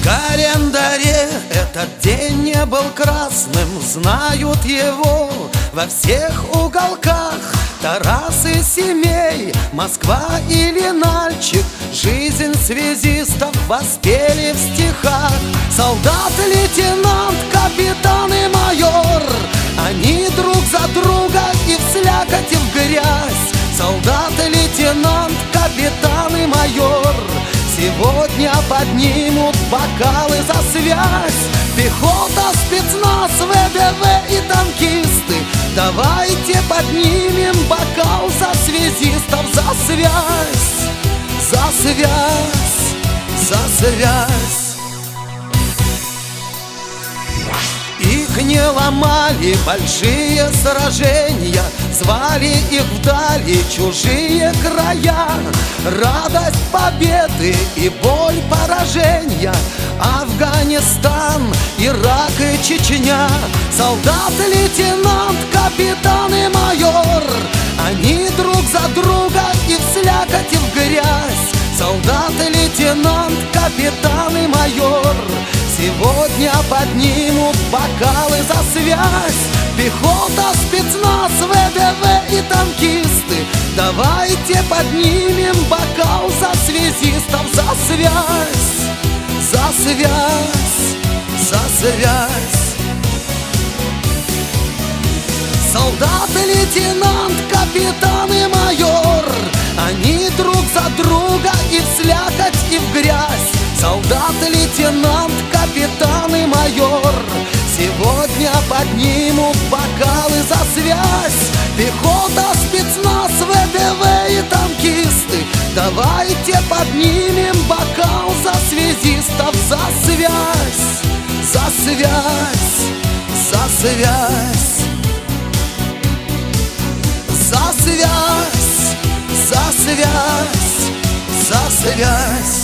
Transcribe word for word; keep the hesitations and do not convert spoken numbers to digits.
календаре этот день не был красным, знают его во всех уголках. Тарас и Семей, Москва или Нальчик, жизнь связистов воспели в стихах. Солдат, лейтенант, капитан и майор, они друг за друга и в слякоть, и в грязь. Солдат, лейтенант, капитан и майор сегодня поднимут бокалы за связь. Пехота, спецназ, ВДВ и танкисты, давайте поднимем бокал за связистов, за связь, за связь, за связь. Их не ломали большие сражения, звали их вдали чужие края. Радость победы и боль поражения, Афганистан, Ирак и Чечня. Солдат, лейтенант, капитан и майор, они друг за друга и в слякоть, и в грязь. Солдат, лейтенант, капитан и майор сегодня поднимут бокалы за связь. Пехота, спецназ, ВДВ и танкисты, давайте поднимем бокал за связистов, за связь, за связь, за связь. Солдат, лейтенант, капитан и майор, они друг за друга и в слякоть, и в грязь. Солдат, лейтенант, капитан и майор сегодня поднимут бокалы за связь. Пехота, спецназ, ВДВ и танкисты, давайте поднимем бокал за связистов, за связь, за связь, за связь, за связь, за связь, за связь.